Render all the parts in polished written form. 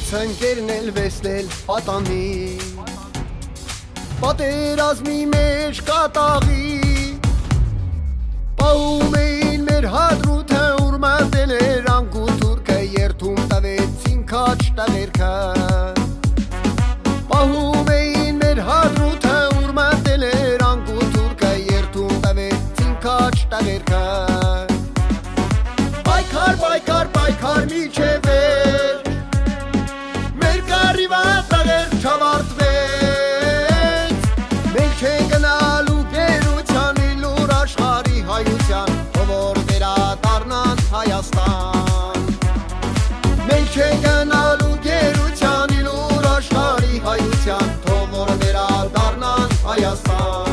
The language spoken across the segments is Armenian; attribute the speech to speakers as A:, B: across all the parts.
A: Բայց ընկերն էլ վեսնել պատանի Պատերազմի մեջ կատաղի Պահում էին մեր հադրութը ուրմանդել էր անգու թուրքը երթում տվեցին քաչ տղերքը Պահում էին մեր հադրութը ուրմանդել էր անգու թուրքը երթում տվեցին քաչ տղերքը Պայքար միջև էր Մեր կարիվատ տղեր չավարտվեց Մենք չենք գնալու գերության իլուր աշխարհի հայության Որ վերադառնան Հայաստան Մենք չենք գնալու գերության իլուր աշխարհի հայության Որ վերադառնան Հայաստան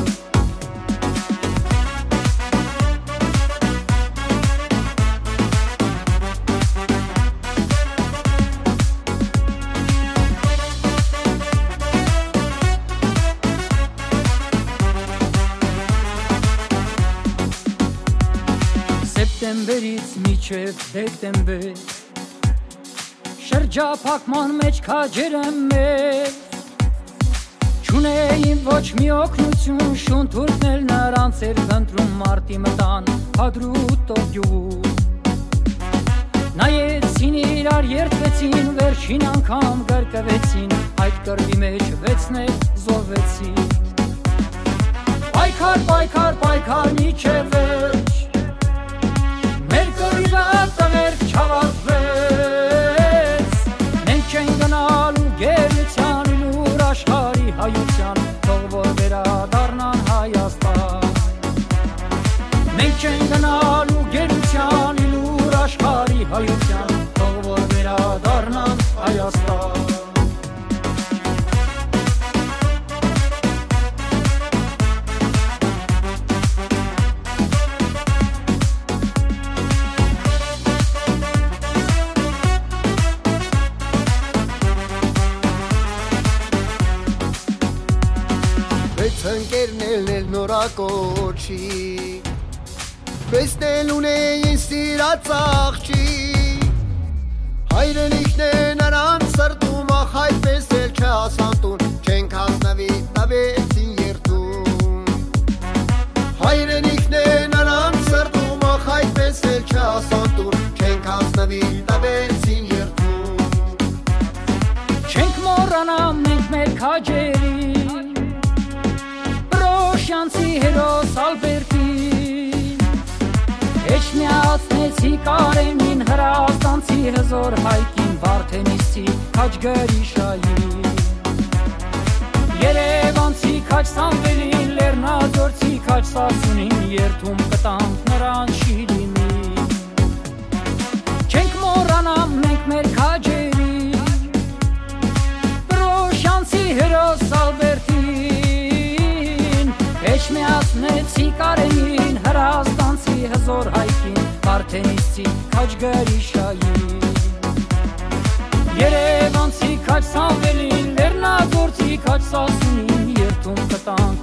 B: Սեպտեմբերից միջև դեկտեմբեր Շրջափակման մեջ քաջեր եմ մեր Չունեին ոչ մի օգնություն շուն թուրքնել նրանց էր խնդրում մարտի մտան հադրուտով գյուղ Նայեցին իրար երդվեցին վերջին անգամ գրկվեցին Այդ կռվի մեջ վեցնել զոհվեցին Պայքար միջև վերջ Մեր կռիվը տղեր չավարտվեց Մենք չենք գնալու գերության իլուր աշխարհի հայության Թող որ վերադառնան Հայաստան Մենք չենք գնալու գերության իլուր աշխարհի հայության Թող որ վերադառնան Հայաստան
A: Ընկերներն էլ նորակոչի Վեսնել ունեին սիրած աղջի Հայրենիքն է նրանց սրտում ախ այդպես էլ չասան տուն Չենք հասնվի տվեցին երթում Հայրենիքն է նրանց սրտում ախ այդպես էլ չասան տուն Չենք հասնվի տվեցին երթում
B: Չենք մոռանա մենք մեր քաջերի Շանցի հերոս Ալբերտին Հեչ միացնեցի կարեմին հրաստանցի հզոր հայկին Վարդենիսցի քաչ գրիշային Երևանցի քաչ Սամվելին Լեռնաձորցի քաչ Սասունին Երթում կտանք նրան Շիրիմին Չենք մոռանա մենք մեր քաջերի Պրոշյանցի հերոս Ալբերտին Հեչ միացնեցի կարեմին հրաստանցի հզոր հայկին Վարդենիսցի քաչ գրիշային Երևանցի քաչ Սամվելին Լեռնագործի քաչ Սասունին Երթում կտանք